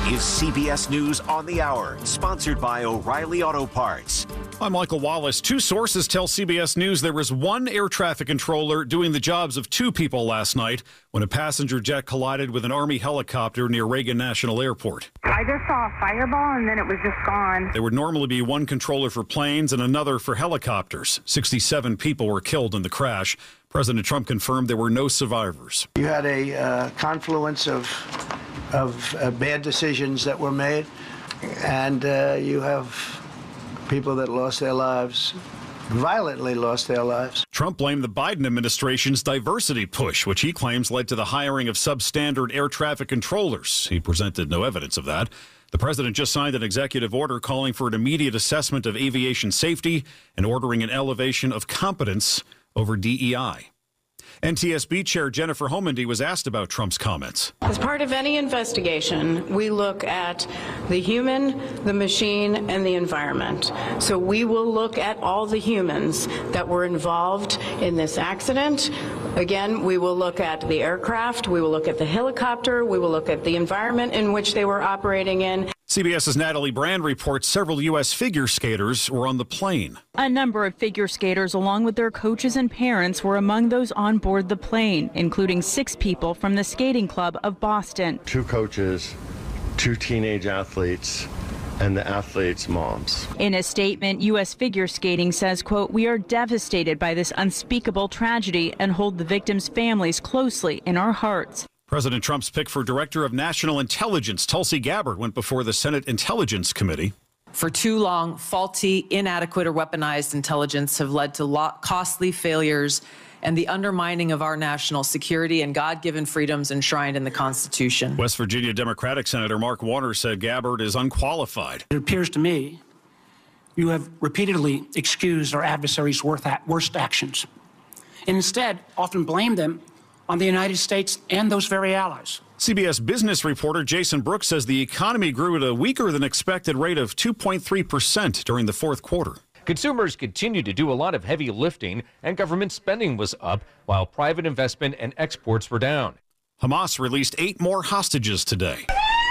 is CBS News on the Hour, sponsored by O'Reilly Auto Parts. I'm Michael Wallace. Two sources tell CBS News there was one air traffic controller doing the jobs of two people last night when a passenger jet collided with an Army helicopter near Reagan National Airport. I just saw a fireball and then it was just gone. There would normally be one controller for planes and another for helicopters. 67 people were killed in the crash. President Trump confirmed there were no survivors. You had a confluence of bad decisions that were made, and you have people that lost their lives, violently lost their lives. Trump blamed the Biden administration's diversity push, which he claims led to the hiring of substandard air traffic controllers. He presented no evidence of that. The president just signed an executive order calling for an immediate assessment of aviation safety and ordering an elevation of competence over DEI. NTSB Chair Jennifer Homendy was asked about Trump's comments. As part of any investigation, we look at the human, the machine, and the environment. So we will look at all the humans that were involved in this accident. Again, we will look at the aircraft, we will look at the helicopter, we will look at the environment in which they were operating in. CBS's Natalie Brand reports several U.S. figure skaters were on the plane. A number of figure skaters, along with their coaches and parents, were among those on board the plane, including 6 people from the Skating Club of Boston. 2 coaches, 2 teenage athletes, and the athletes' moms. In a statement, U.S. Figure Skating says, quote, "We are devastated by this unspeakable tragedy and hold the victims' families closely in our hearts." President Trump's pick for Director of National Intelligence, Tulsi Gabbard, went before the Senate Intelligence Committee. For too long, faulty, inadequate, or weaponized intelligence have led to costly failures and the undermining of our national security and God-given freedoms enshrined in the Constitution. West Virginia Democratic Senator Mark Warner said Gabbard is unqualified. It appears to me you have repeatedly excused our adversaries' worst actions, and instead often blamed them on the United States and those very allies. CBS business reporter Jason Brooks says the economy grew at a weaker than expected rate of 2.3% during the fourth quarter. Consumers continue to do a lot of heavy lifting, and government spending was up, while private investment and exports were down. Hamas released 8 more hostages today.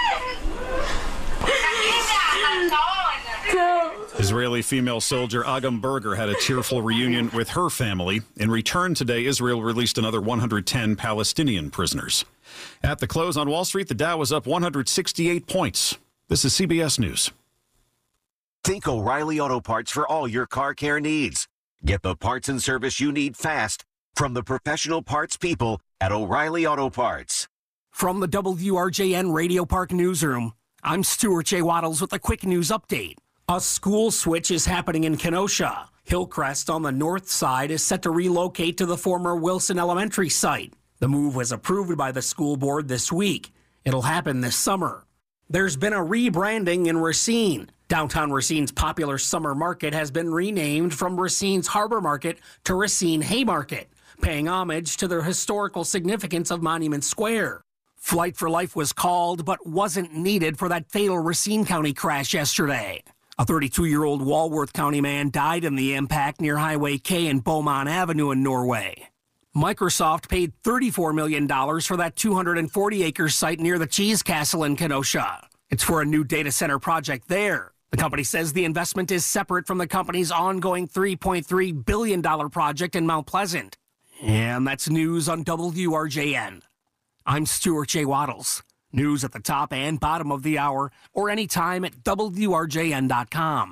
Israeli female soldier Agam Berger had a tearful reunion with her family. In return today, Israel released another 110 Palestinian prisoners. At the close on Wall Street, the Dow was up 168 points. This is CBS News. Think O'Reilly Auto Parts for all your car care needs. Get the parts and service you need fast from the professional parts people at O'Reilly Auto Parts. From the WRJN Radio Park Newsroom, I'm Stuart J. Waddles with a quick news update. A school switch is happening in Kenosha. Hillcrest on the north side is set to relocate to the former Wilson Elementary site. The move was approved by the school board this week. It'll happen this summer. There's been a rebranding in Racine. Downtown Racine's popular summer market has been renamed from Racine's Harbor Market to Racine Haymarket, paying homage to the historical significance of Monument Square. Flight for Life was called, but wasn't needed for that fatal Racine County crash yesterday. A 32-year-old Walworth County man died in the impact near Highway K and Beaumont Avenue in Norway. Microsoft paid $34 million for that 240-acre site near the Cheese Castle in Kenosha. It's for a new data center project there. The company says the investment is separate from the company's ongoing $3.3 billion project in Mount Pleasant. And that's news on WRJN. I'm Stuart J. Waddles. News at the top and bottom of the hour or anytime at WRJN.com.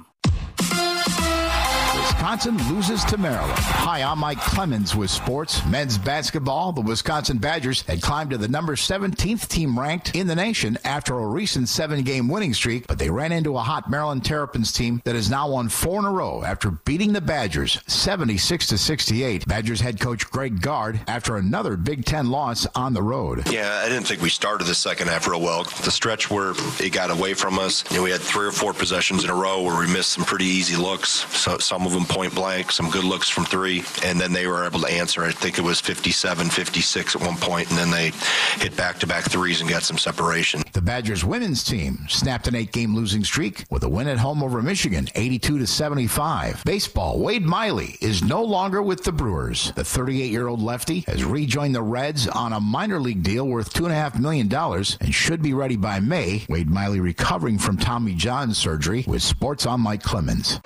Wisconsin loses to Maryland. Hi, I'm Mike Clemens with sports. Men's basketball, the Wisconsin Badgers had climbed to the number 17th team ranked in the nation after a recent 7-game winning streak, but they ran into a hot Maryland Terrapins team that has now won 4 in a row after beating the Badgers 76-68. Badgers head coach Greg Gard after another Big Ten loss on the road. Yeah, I didn't think we started the second half real well. The stretch where it got away from us, we had 3 or 4 possessions in a row where we missed some pretty easy looks. So some of them point blank, some good looks from three, and then they were able to answer. I think it was 57, 56 at one point, and then they hit back-to-back threes and got some separation. The Badgers women's team snapped an 8-game losing streak with a win at home over Michigan, 82-75. Baseball, Wade Miley is no longer with the Brewers. The 38-year-old lefty has rejoined the Reds on a minor league deal worth $2.5 million and should be ready by May. Wade Miley recovering from Tommy John surgery. With sports, I'm Mike Clemens.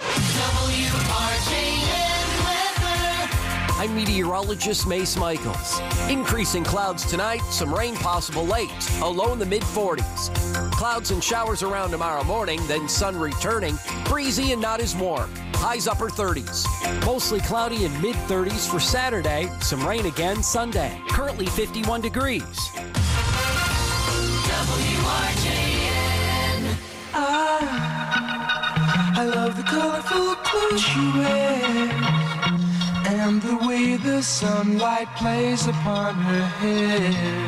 I'm meteorologist Mace Michaels. Increasing clouds tonight, some rain possible late, a low in the mid-40s. Clouds and showers around tomorrow morning, then sun returning, breezy and not as warm. Highs upper 30s. Mostly cloudy and mid-30s for Saturday, some rain again Sunday. Currently 51 degrees. WRJN. I love the colorful clothes she wears and the way the sunlight plays upon her hair.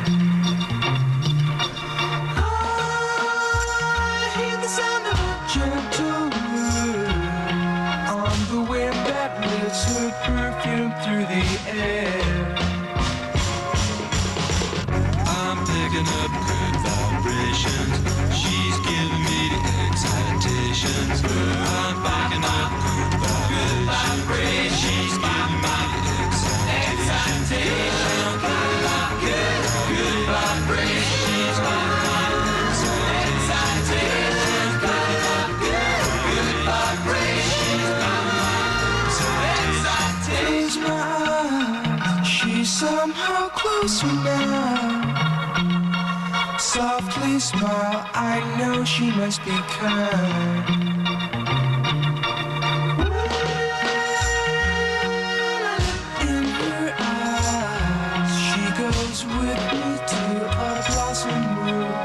I hear the sound of a gentle word on the wind that lifts her perfume through the air. I'm picking up good vibrations. She's giving me the excitations. I'm picking up good vibrations. She's giving me the excitations. Good vibrations. She's giving me the excitations. Good vibrations. Close my eyes. She's somehow closer now. Softly smile, I know she must be kind. In her eyes, she goes with me to a blossom room.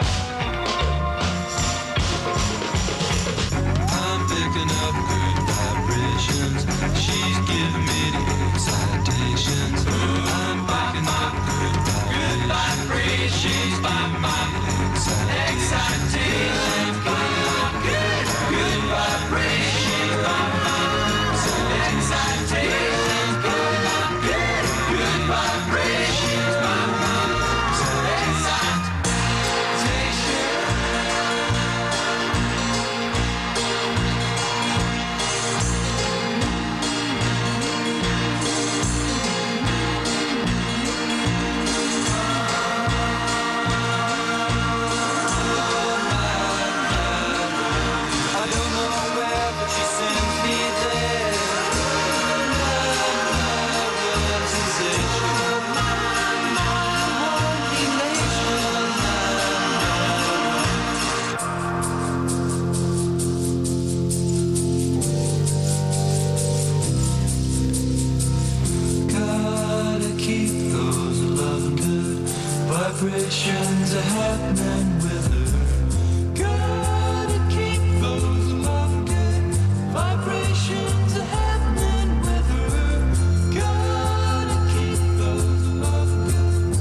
I'm picking up good vibrations. She's giving me the excitations. I'm picking up good vibrations. She's giving me excitations, good vibrations, excitations, good vibrations, vibrations are happening with her. Gotta keep those love good vibrations are happening with her. Gotta keep those love good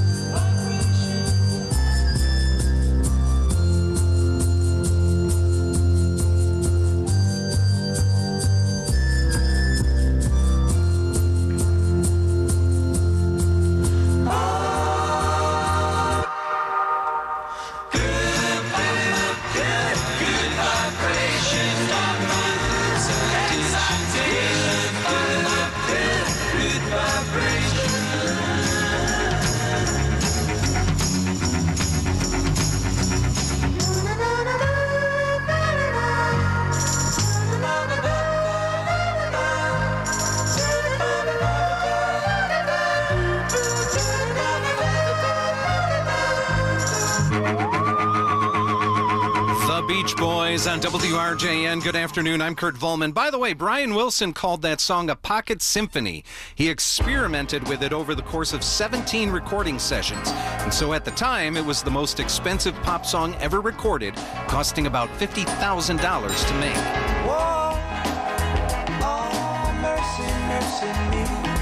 Beach Boys on WRJN. Good afternoon. I'm Kurt Volman. By the way, Brian Wilson called that song a pocket symphony. He experimented with it over the course of 17 recording sessions. And so at the time, it was the most expensive pop song ever recorded, costing about $50,000 to make. Whoa, oh, mercy, mercy me.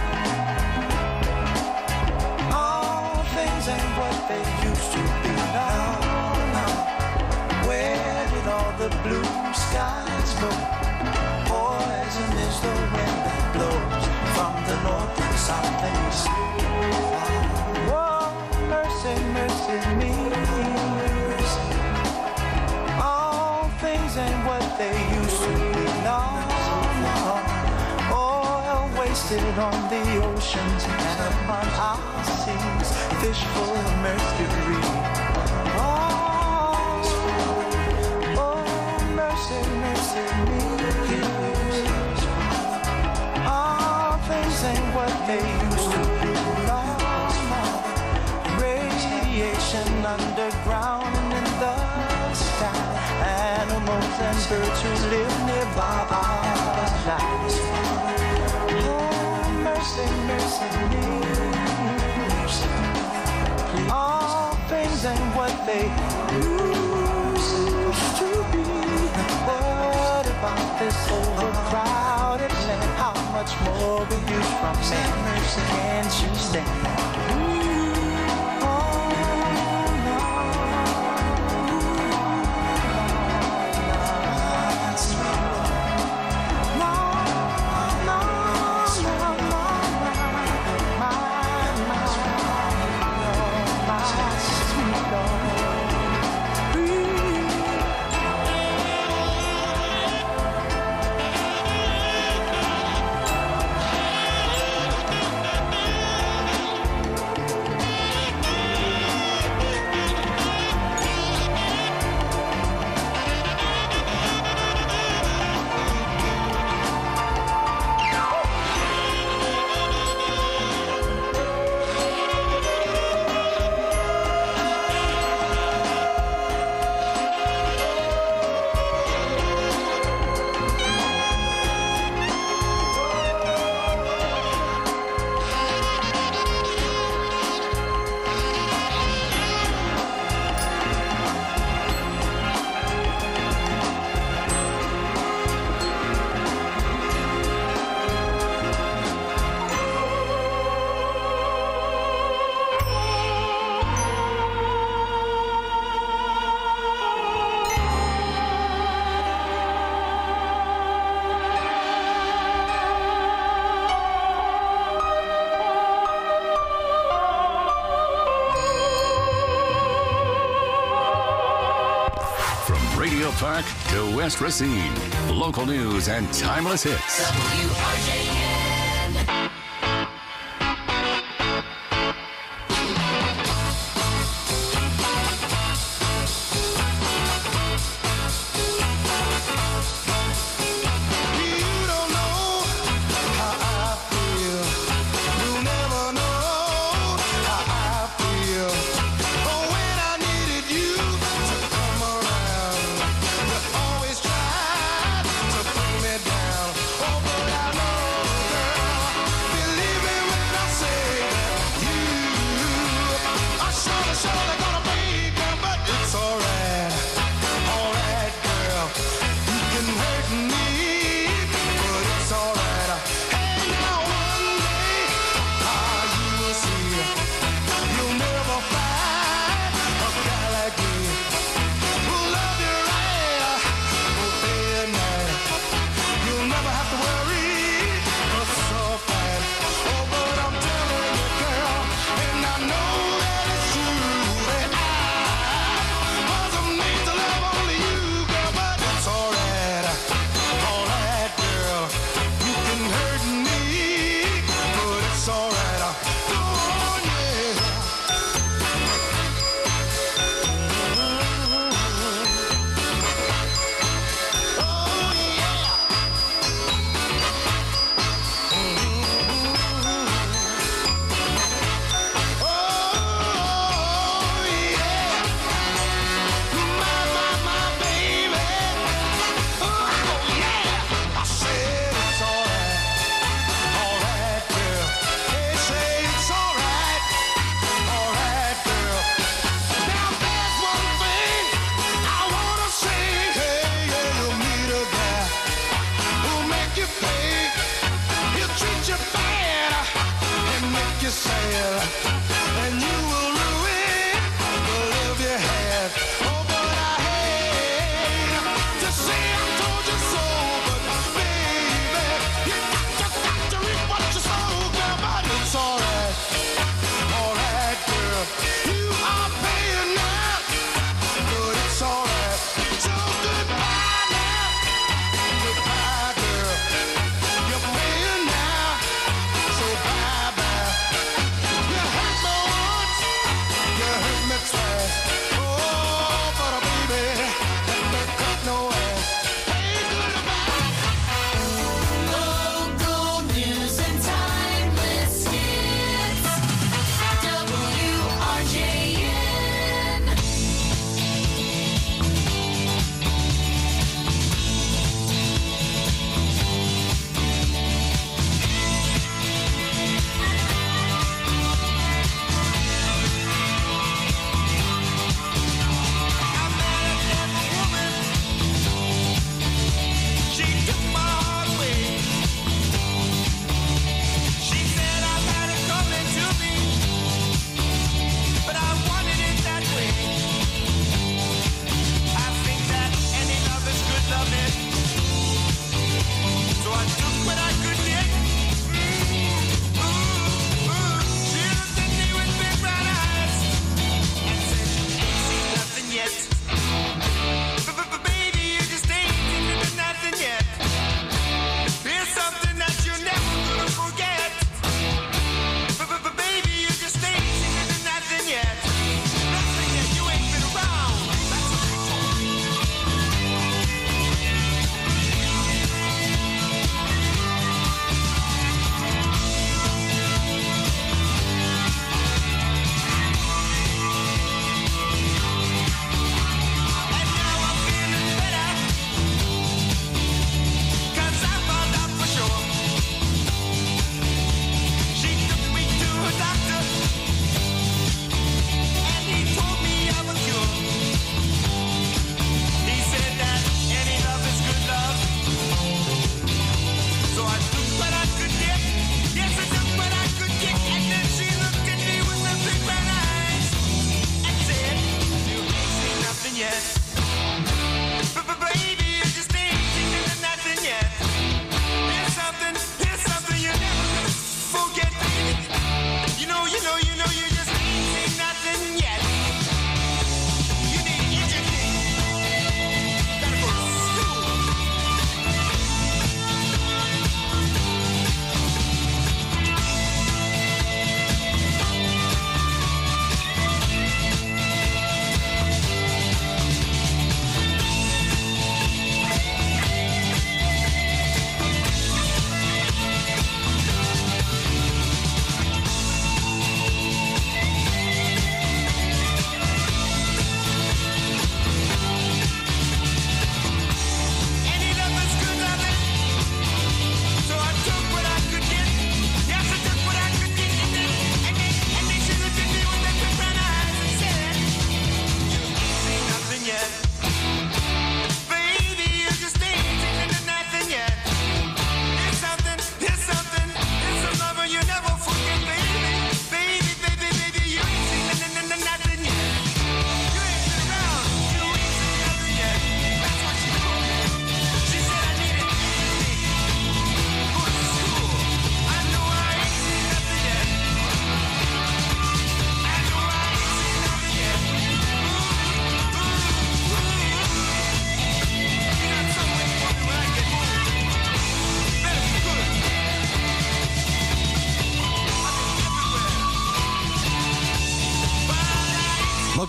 All things ain't what they used to be now. Where did all the blue skies go? Poison is the wind Oh, mercy, mercy me. All things ain't what they used to be. No, no. Oil wasted on the oceans and upon our seas. Fish full of mercury. Oh, mercy, mercy me. All things ain't what they used to be. No, no. Radiation underground and in the sky. Animals and birds who live nearby our lives. Oh, mercy, mercy me. All things ain't what they used to be. What about this overcrowded land? How much more abuse from man? Mercy, can't you stand? Radio Park to West Racine. Local news and timeless hits. WRJN.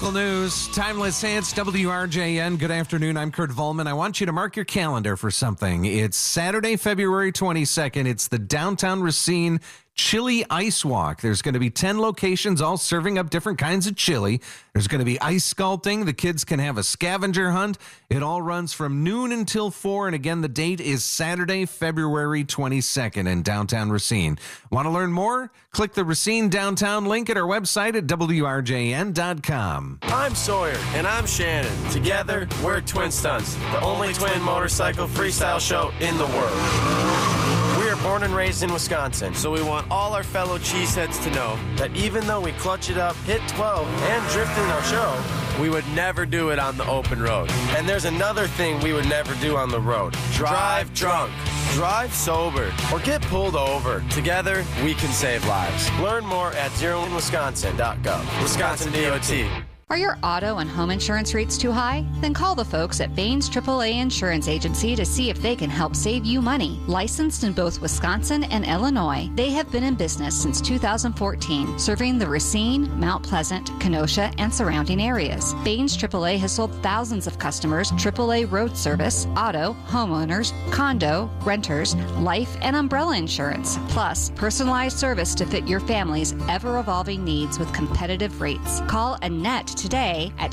Local news, timeless hits, WRJN. Good afternoon. I'm Kurt Volman. I want you to mark your calendar for something. It's Saturday, February 22nd. It's the Downtown Racine Chili Ice Walk. There's going to be 10 locations all serving up different kinds of chili. There's going to be ice sculpting. The kids can have a scavenger hunt. It all runs from noon until 4. And again, the date is Saturday, February 22nd in downtown Racine. Want to learn more? Click the Racine Downtown link at our website at WRJN.com. I'm Sawyer. And I'm Shannon. Together, we're Twin Stunts, the only twin motorcycle freestyle show in the world. We are born and raised in Wisconsin, so we want all our fellow cheeseheads to know that even though we clutch it up, hit 12, and drift in our show, we would never do it on the open road. And there's another thing we would never do on the road. Drive drunk, drive sober, or get pulled over. Together, we can save lives. Learn more at zeroinwisconsin.gov. Wisconsin DOT. Are your auto and home insurance rates too high? Then call the folks at Baines AAA Insurance Agency to see if they can help save you money. Licensed in both Wisconsin and Illinois, they have been in business since 2014, serving the Racine, Mount Pleasant, Kenosha, and surrounding areas. Baines AAA has sold thousands of customers AAA road service, auto, homeowners, condo, renters, life, and umbrella insurance, plus personalized service to fit your family's ever-evolving needs with competitive rates. Call Annette today at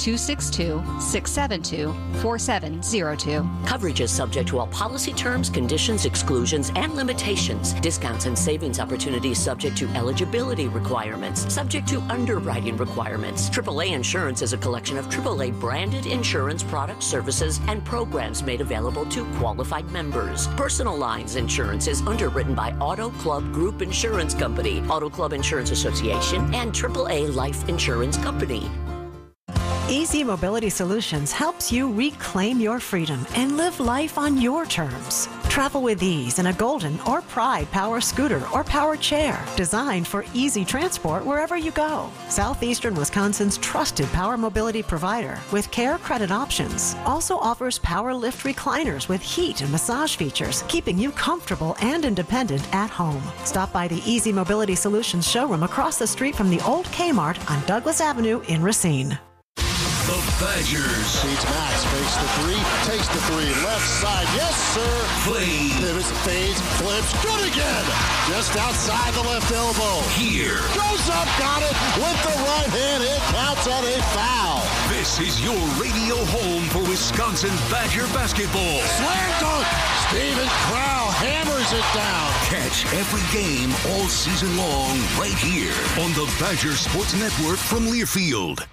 262-672-4702. Coverage is subject to all policy terms, conditions, exclusions, and limitations. Discounts and savings opportunities subject to eligibility requirements, subject to underwriting requirements. AAA Insurance is a collection of AAA branded insurance products, services, and programs made available to qualified members. Personal lines insurance is underwritten by Auto Club Group Insurance Company, Auto Club Insurance Association, and AAA Life Insurance Company. Easy Mobility Solutions helps you reclaim your freedom and live life on your terms. Travel with ease in a Golden or Pride power scooter or power chair designed for easy transport wherever you go. Southeastern Wisconsin's trusted power mobility provider with care credit options also offers power lift recliners with heat and massage features, keeping you comfortable and independent at home. Stop by the Easy Mobility Solutions showroom across the street from the old Kmart on Douglas Avenue in Racine. The Badgers. Feeds Max, fakes the three, takes the three, left side, yes sir. Play. Pivots, fades, flips, good again. Just outside the left elbow. Here. Goes up, got it with the right hand. It counts on a foul. This is your radio home for Wisconsin Badger basketball. Slam dunk. Steven Crowl hammers it down. Catch every game all season long right here on the Badger Sports Network from Learfield.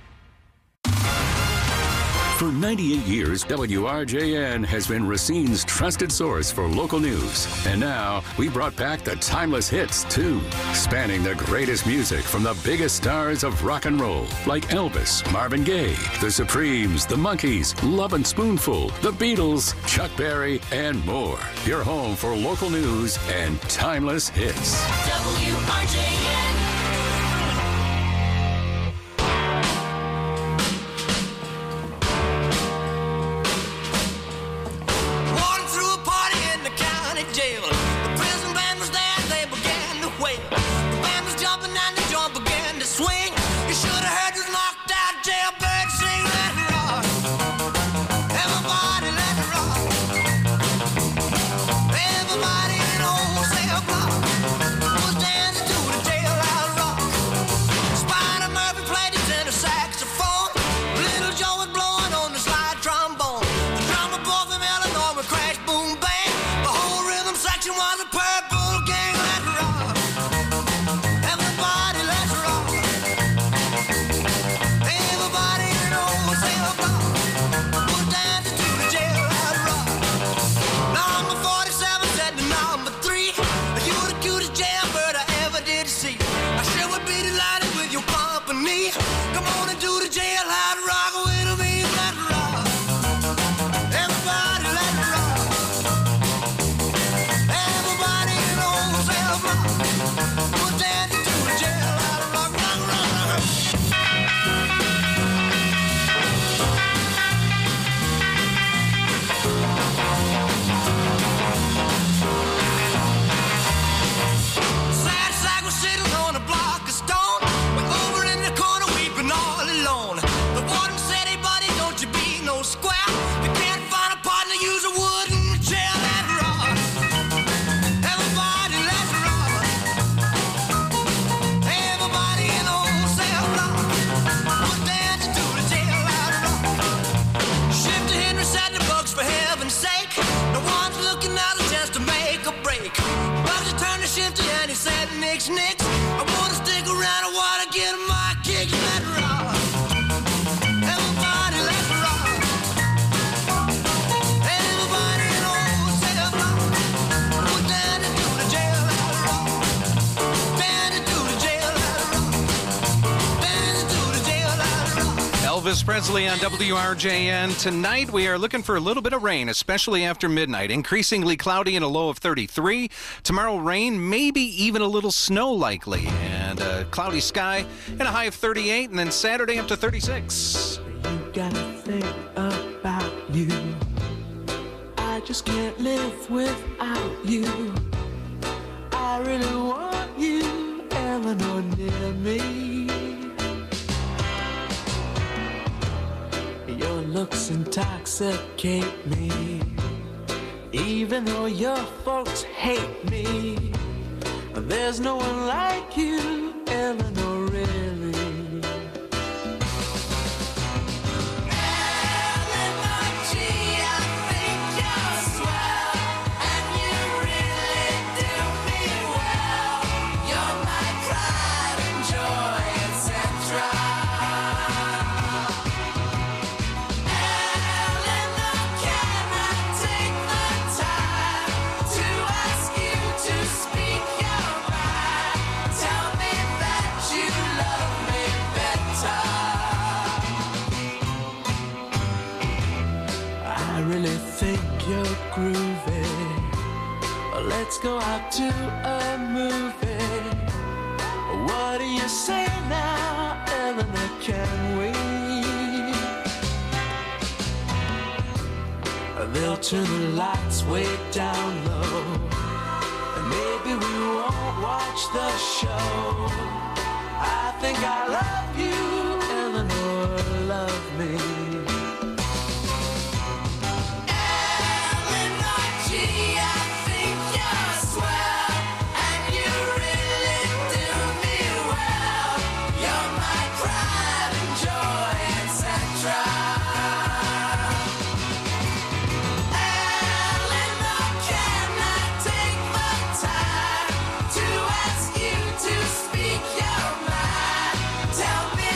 For 98 years, WRJN has been Racine's trusted source for local news. And now, we brought back the timeless hits, too, spanning the greatest music from the biggest stars of rock and roll, like Elvis, Marvin Gaye, The Supremes, The Monkees, Love and Spoonful, The Beatles, Chuck Berry, and more. Your home for local news and timeless hits. WRJN. Everybody in old cell block was dancing to the jail. Nicks, Nicks. I wanna stick around, I wanna get my kicks. Let rock. Everybody, let's rock. Everybody in old cell block. We're down into the jail, let rock. Down into the jail, let rock. Down into the jail, let rock. Elvis Presley on WRJN. Tonight we are looking for a little bit of rain, especially after midnight. Increasingly cloudy and a low of 33. Tomorrow rain, maybe even a little snow likely. And a cloudy sky and a high of 38. And then Saturday up to 36. You gotta think about you. I just can't live without you. I really want you, Eleanor, near me. Your looks intoxicate me. Even though your folks hate me, there's no one like you, Eleanor, really. Eleanor, gee, I think you're swell, and you really do me well. You're my pride and joy, etc. You're groovy. Let's go out to a movie. What do you say now, Eleanor? Can we? They'll turn the lights way down low, and maybe we won't watch the show. I think I love you, Eleanor. Love me. Tell me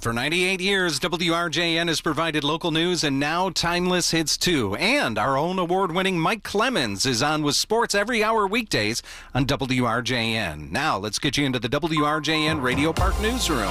For 98 years, WRJN has provided local news and now timeless hits too. And our own award-winning Mike Clemens is on with sports every hour weekdays on WRJN. Now, let's get you into the WRJN Radio Park newsroom.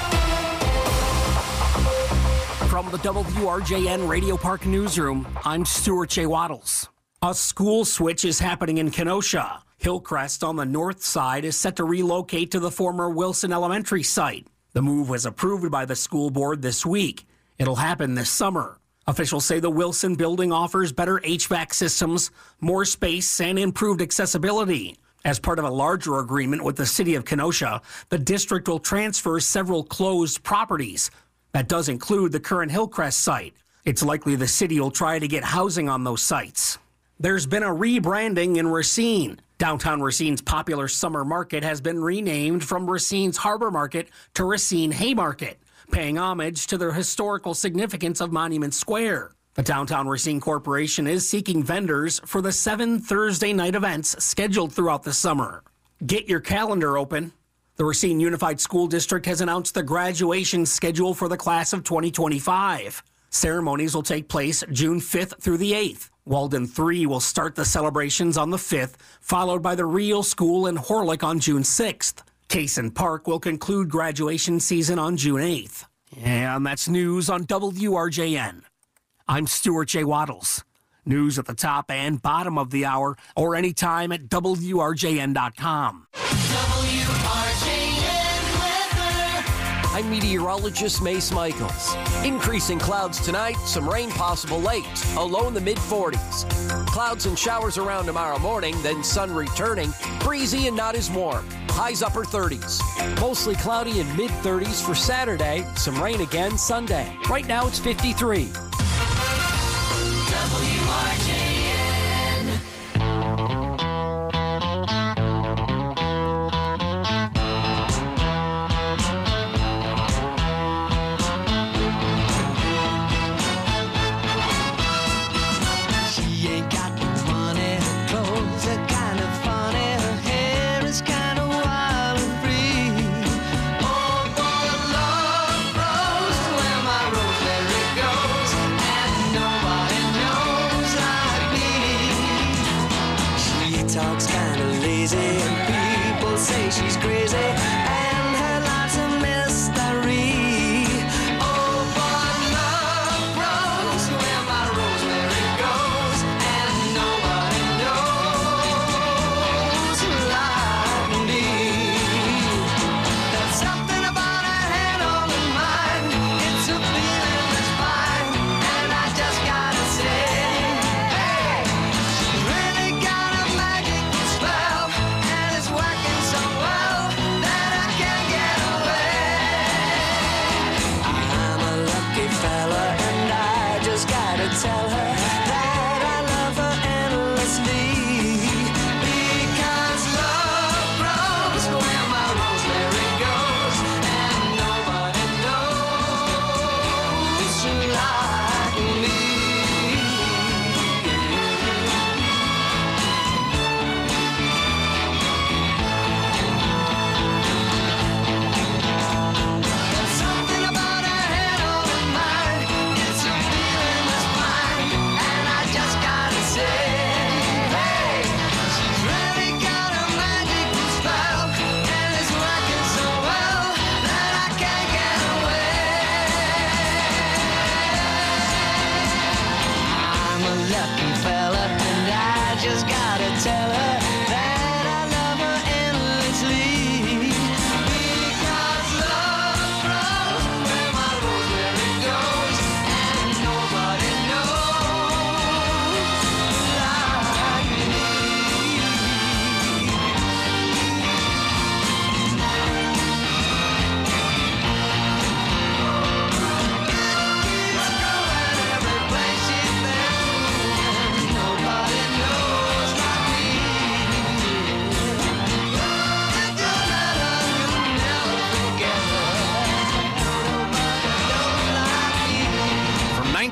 From the WRJN Radio Park newsroom, I'm Stuart J. Waddles. A school switch is happening in Kenosha. Hillcrest on the north side is set to relocate to the former Wilson Elementary site. The move was approved by the school board this week. It'll happen this summer. Officials say the Wilson building offers better HVAC systems, more space, and improved accessibility. As part of a larger agreement with the city of Kenosha, the district will transfer several closed properties. That does include the current Hillcrest site. It's likely the city will try to get housing on those sites. There's been a rebranding in Racine. Downtown Racine's popular summer market has been renamed from Racine's Harbor Market to Racine Haymarket, paying homage to the historical significance of Monument Square. The Downtown Racine Corporation is seeking vendors for the 7 Thursday night events scheduled throughout the summer. Get your calendar open. The Racine Unified School District has announced the graduation schedule for the class of 2025. Ceremonies will take place June 5th through the 8th. Walden 3 will start the celebrations on the 5th, followed by the Real School in Horlick on June 6th. Cason Park will conclude graduation season on June 8th. And that's news on WRJN. I'm Stuart J. Waddles. News at the top and bottom of the hour or anytime at WRJN.com. I'm meteorologist Mace Michaels. Increasing clouds tonight, some rain possible late, a low in the mid-40s. Clouds and showers around tomorrow morning, then sun returning, breezy and not as warm. Highs upper 30s. Mostly cloudy and mid-30s for Saturday, some rain again Sunday. Right now it's 53. WRJN. She's crazy and her life's a mystery. Oh, but love grows where my rosemary goes, and nobody knows like me. There's something about her head on her mind. It's a feeling that's fine, and I just gotta say, hey, she's really got a magical spell, and it's working so well that I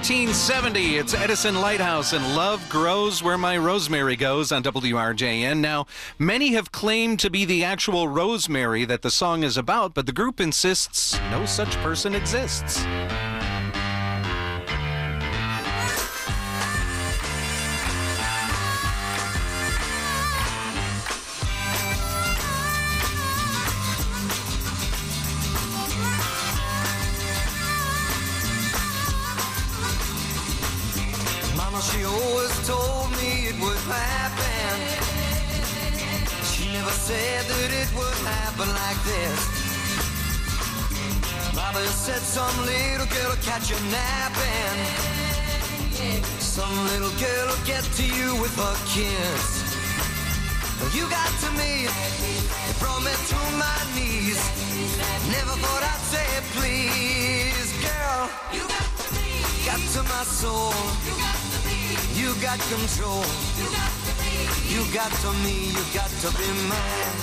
1970, it's Edison Lighthouse and Love Grows Where My Rosemary Goes on WRJN. Now, many have claimed to be the actual Rosemary that the song is about, but the group insists no such person exists. She always told me it would happen. She never said that it would happen like this. Mama said some little girl will catch you napping. Some little girl will get to you with a kiss. You got to me, it brought me to my knees. Never thought I'd say please, girl. You got to me, got to my soul. You got to me, you got control. You got to me, you got to me, you got to be mine.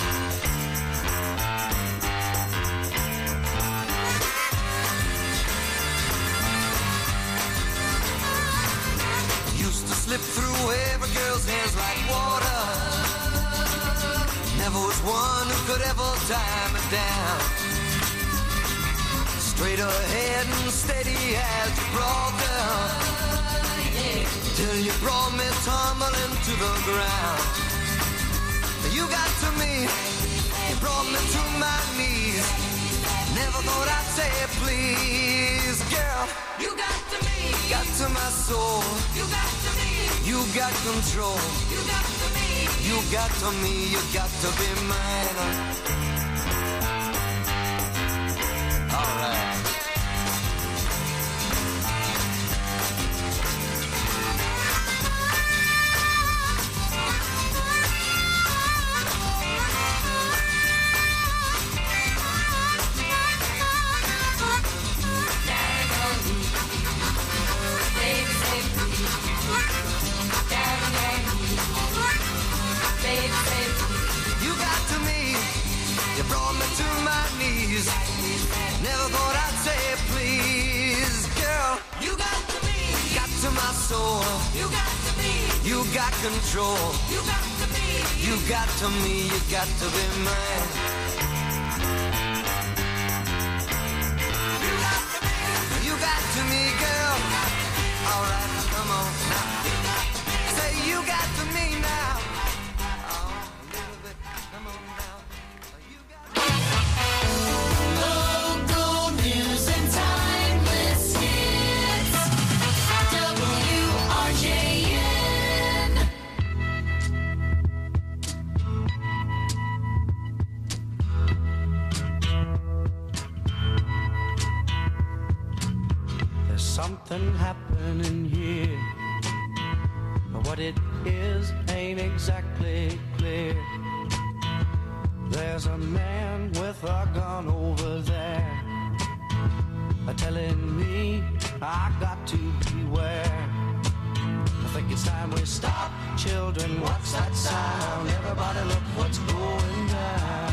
Used to slip through every girl's hands like water. Never was one who could ever tie me down. Straight ahead and steady as you brought down. Till you brought me tumbling to the ground. You got to me, you brought me to my knees. Never thought I'd say please, girl. You got to me, got to my soul. You got to me, you got control. You got to me, you got to me, you got to be mine. All right. You got to me, you brought me to my knees. Never thought I'd say please, girl. You got to me, got to my soul. You got to me, you got control. You got to me, you got to me, you got to be mine. You got to me, girl. All right, come on now. Say you got to me now. Local news and timeless hits. WRJN. There's something happening here, but what it is ain't exactly clear. There's a man with a gun over there, telling me I got to beware. I think it's time we stop, children. What's that sound? Everybody look what's going down.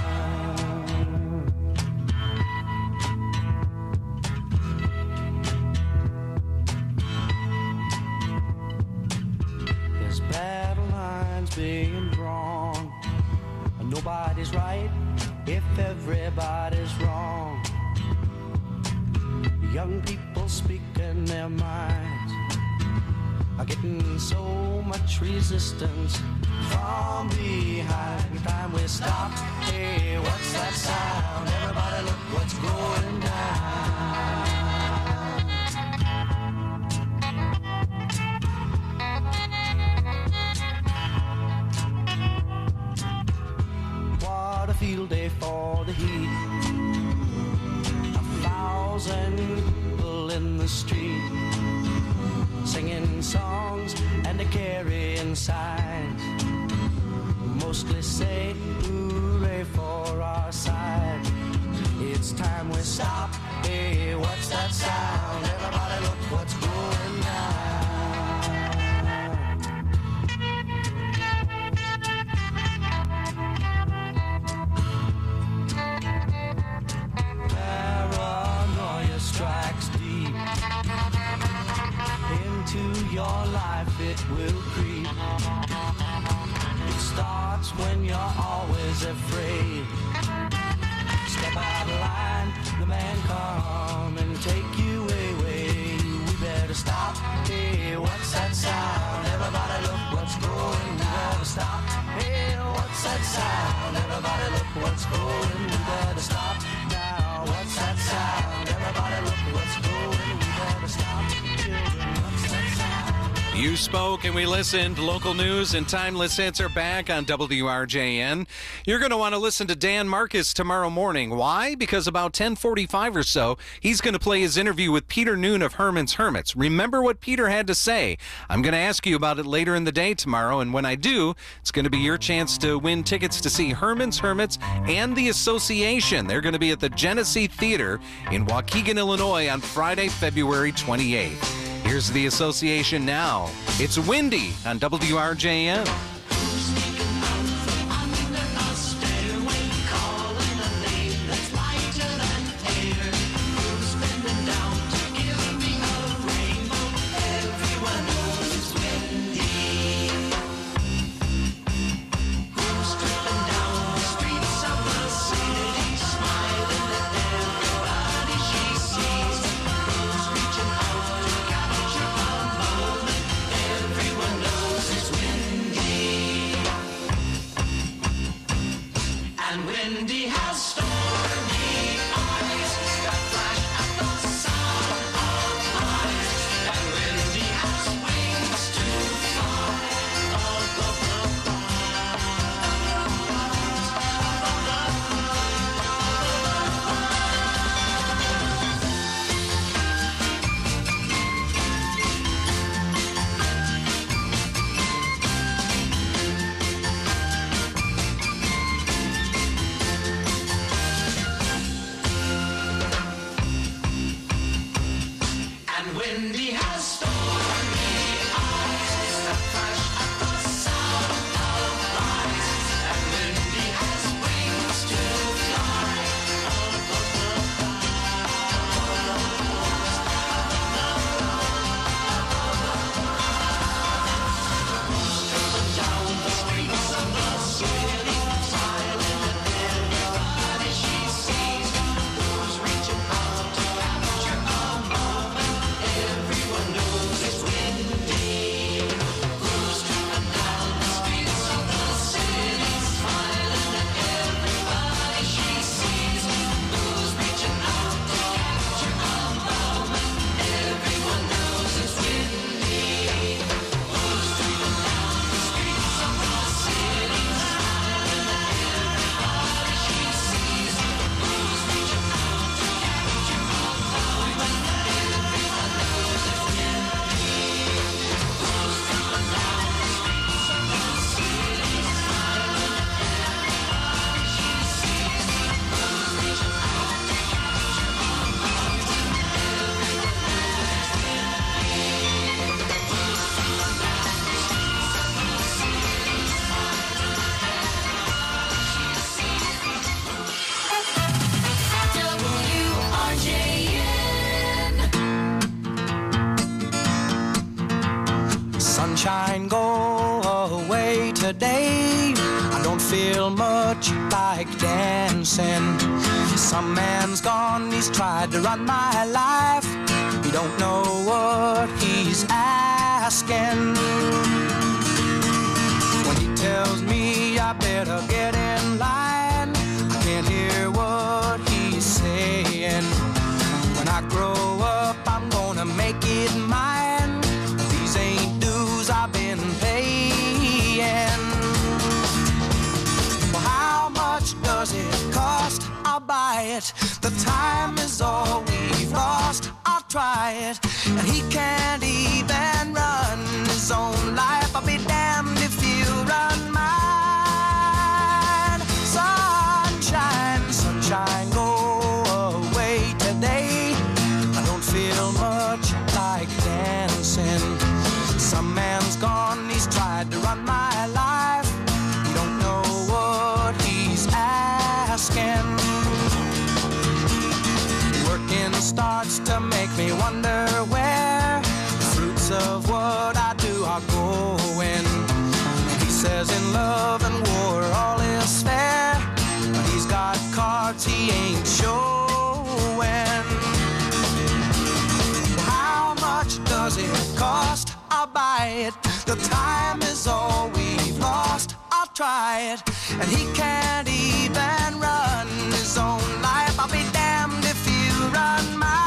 There's battle lines being drawn. Nobody's right if everybody's wrong. Young people speaking their minds are getting so much resistance from behind. Time we stop. Hey, what's that sound? Everybody look what's going down. What a field day for the heat. 1,000 people in the street, singing songs and carrying signs. Mostly say hooray for our side. It's time we stop. Hey, what's that sound? Everybody look what's going down. Paranoia strikes deep. your life it will creep. It starts when you're always afraid. Step out of line, the man come and take you away. We better stop. Hey, what's that sound? Everybody look what's going. We better stop. Hey, what's that sound? Everybody look what's going. We better stop now. What's that sound? Everybody look what's going. We better stop. Children, what's that sound? You spoke and we listened. Local news and timeless hits are back on WRJN. You're going to want to listen to Dan Marcus tomorrow morning. Why? Because about 10:45 or so, he's going to play his interview with Peter Noon of Herman's Hermits. Remember what Peter had to say. I'm going to ask you about it later in the day tomorrow, and when I do, it's going to be your chance to win tickets to see Herman's Hermits and the Association. They're going to be at the Genesee Theater in Waukegan, Illinois on Friday, February 28th. Here's the Association now. It's Windy on WRJN. Sunshine, go away today. I don't feel much like dancing. Some man's gone, he's tried to run my life. He don't know what he's asking. When he tells me I better get in line, I can't hear what he's saying. When I grow up, I'm gonna make it mine. These ain't dues I've been paying. Well, how much does it cost? I'll buy it. The time is all we've lost. I'll try it. And he can't even run his own life. I'll be damned if he'll run mine. Sunshine, sunshine, go away today. I don't feel much like dancing. Some man's gone, he's tried to run my life. You don't know what he's asking. Working starts to make me wonder where the fruits of what I love and war, all is fair. He's got cards he ain't showing. How much does it cost? I'll buy it. The time is all we've lost. I'll try it. And he can't even run his own life. I'll be damned if you run mine.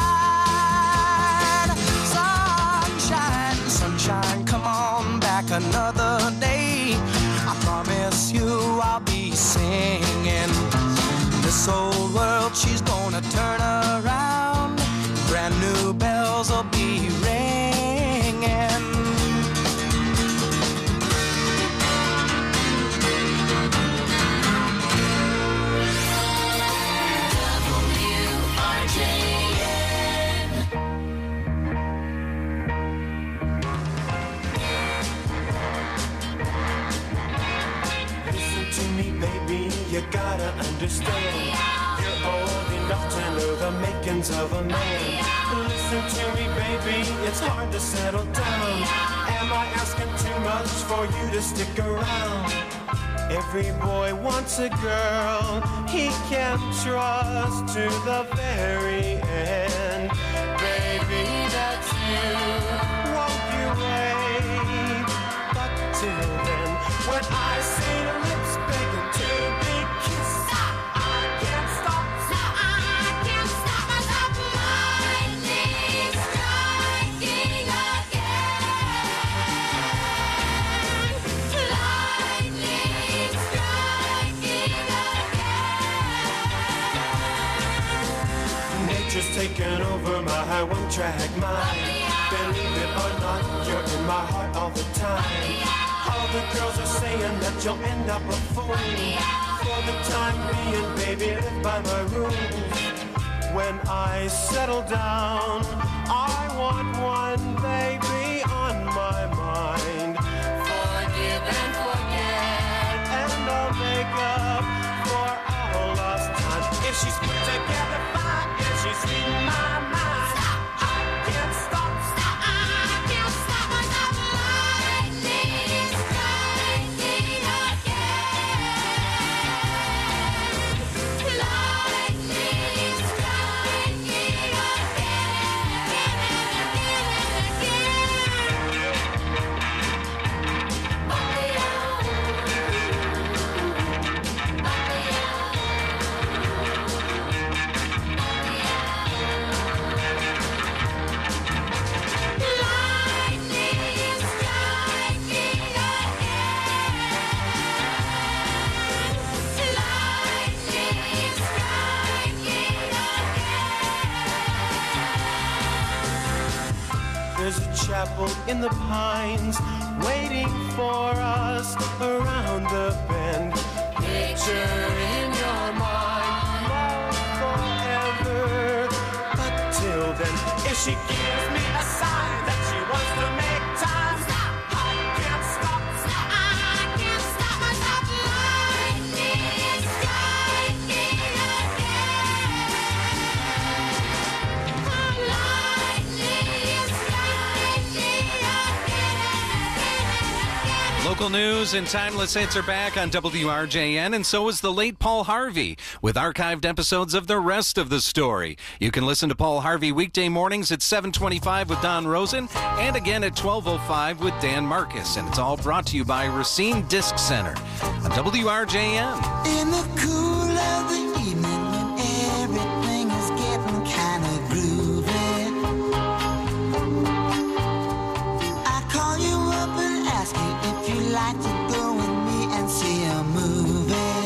Sunshine, sunshine, come on back another day. I promise you I'll be singing. This old world, she's gonna turn around. Brand new bells will be ringing. You gotta understand, you're old enough to know the makings of a man. Listen to me, baby, it's hard to settle down. Am I asking too much for you to stick around? Every boy wants a girl he can trust to the very end. Baby, that's you, won't you wait? But till then, when I see your lips begging to be kissed, I can't stop. I can't stop myself. Lightning striking again. Lightning striking again. Nature's taken over my one-track mind. Believe it or not, you're in my heart all the time. All the girls are saying that you'll end up a fool. For the time being, baby, live by my rules. When I settle down, I want one baby on my mind. Forgive and forget, and I'll make up for all lost time. If she's put together fine, if she's sweet in my mind, I can't stop. There's a chapel in the pines waiting for us around the bend. Picture in your mind, love forever. But till then, if she gives me a sign that she wants to make time, I can't stop. I can't stop myself. Lightning striking Local news and timeless hits are back on WRJN, and so is the late Paul Harvey with archived episodes of the rest of the story. You can listen to Paul Harvey weekday mornings at 7:25 with Don Rosen and again at 12:05 with Dan Marcus. And it's all brought to you by Racine Disc Center on WRJN. In the cool of the evening when everything is getting kind of groovy, I call you up and ask you if you like to go with me and see a movie.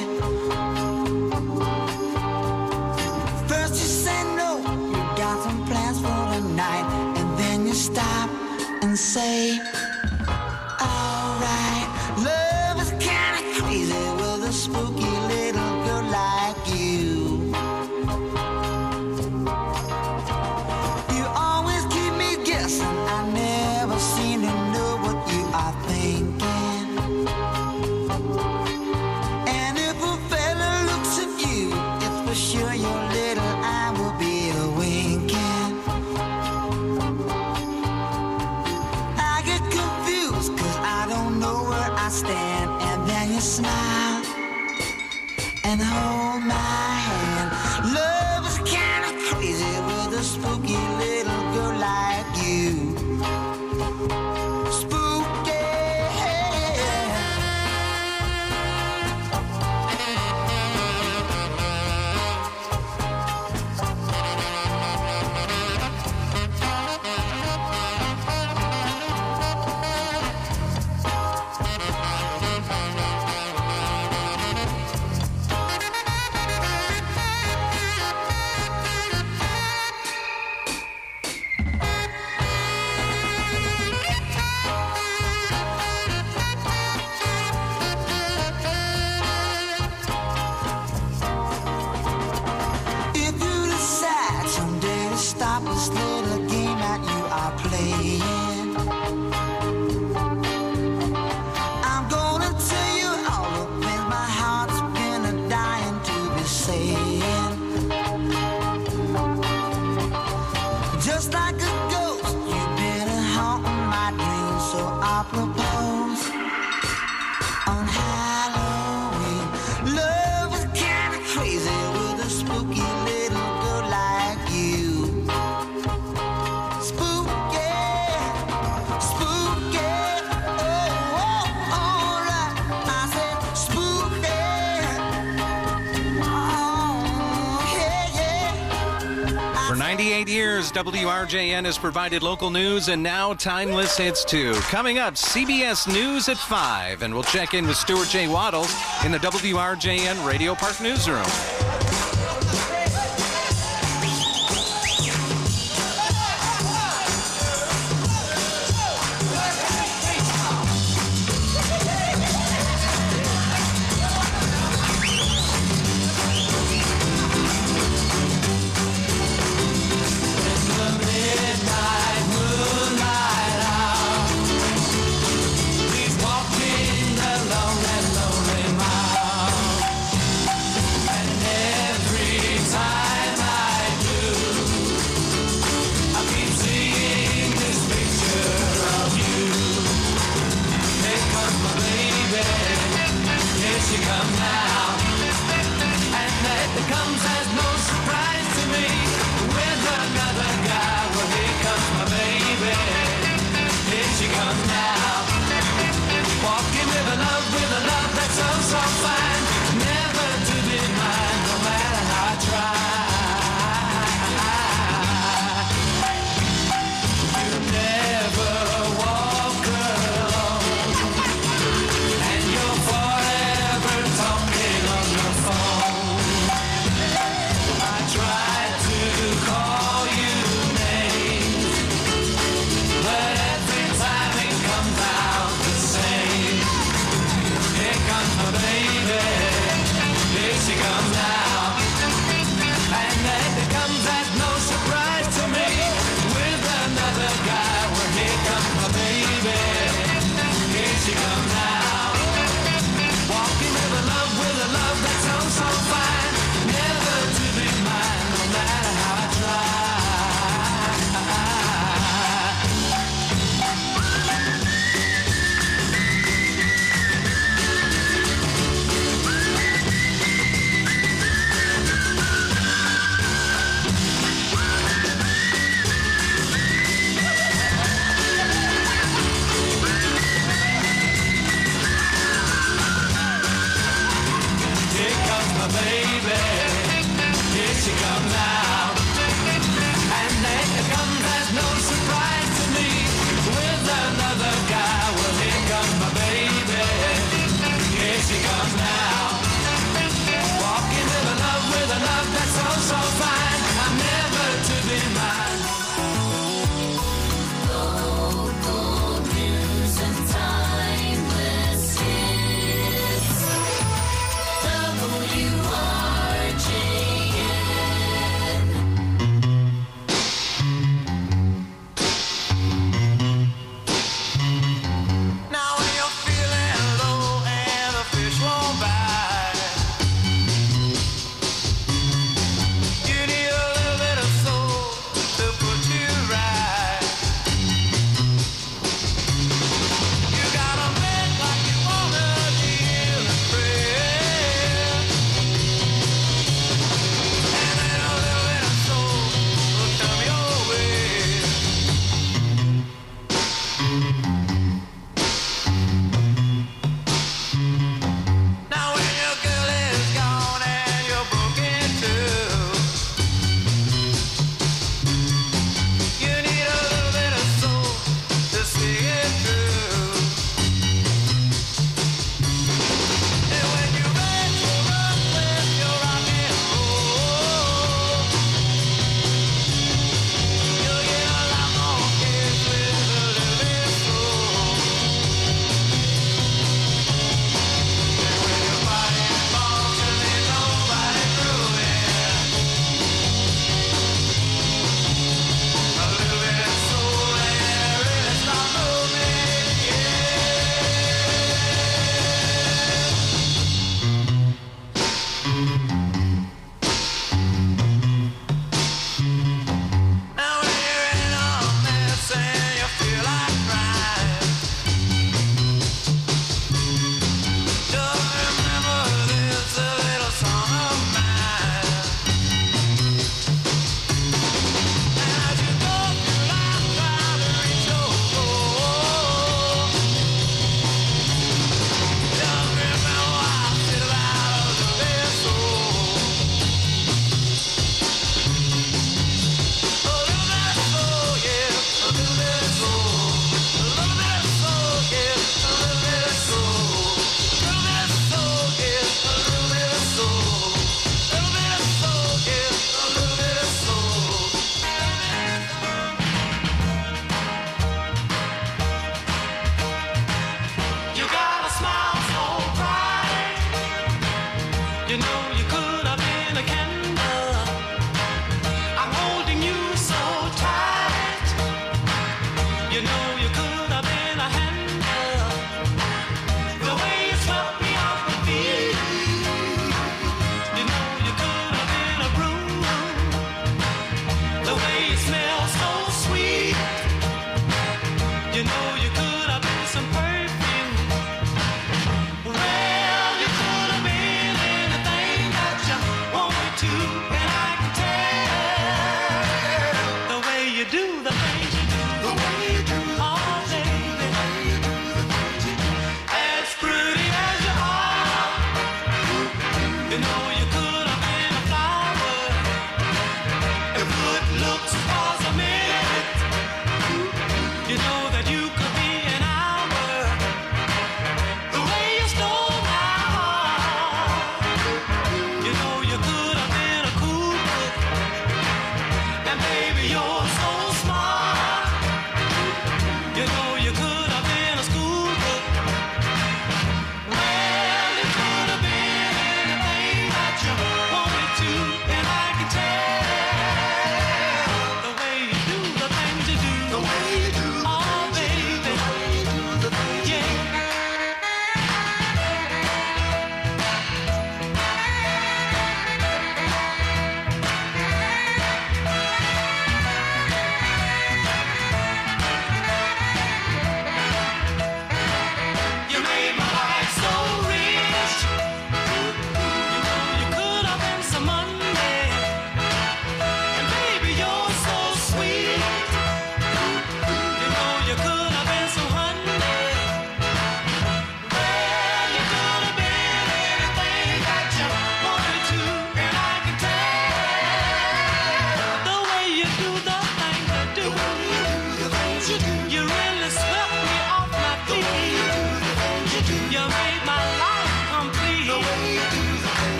First you say no, you got some plans for the night, and then you stop and say, alright, love is kinda crazy with a spooky little girl like you. You always keep me guessing, I never seem to know what you are thinking. And if a fella looks at you, it's for sure your little eye will be a winking. I get hold my hand. Love is kind of crazy with a spooky little girl like you. For 98 years, WRJN has provided local news and now timeless hits too. Coming up, CBS News at 5, and we'll check in with Stuart J. Waddles in the WRJN Radio Park Newsroom.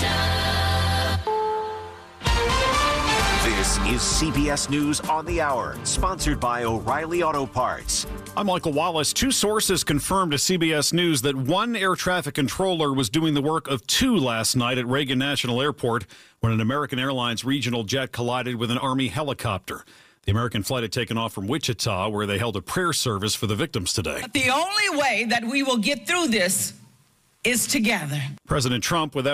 This is CBS News on the Hour, sponsored by O'Reilly Auto Parts. I'm Michael Wallace. Two sources confirmed to CBS News that one air traffic controller was doing the work of two last night at Reagan National Airport when an American Airlines regional jet collided with an Army helicopter. The American flight had taken off from Wichita, where they held a prayer service for the victims today. The only way that we will get through this is together. President Trump, without